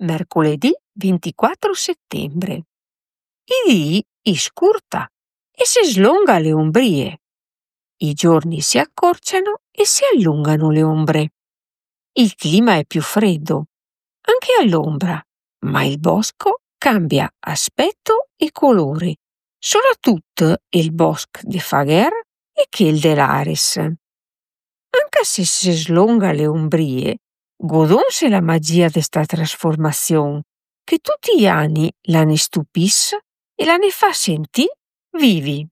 mercoledì 24 settembre. I dì scurta e si slonga le ombrie. I giorni si accorciano e si allungano le ombre. Il clima è più freddo, anche all'ombra, ma il bosco cambia aspetto e colore, soprattutto il bosco de Faguer e quel de Lares. Anche se si slonga le ombrie, godonse la magia de sta trasformazione, che tutti gli anni la ne stupisce e la ne fa sentì vivi.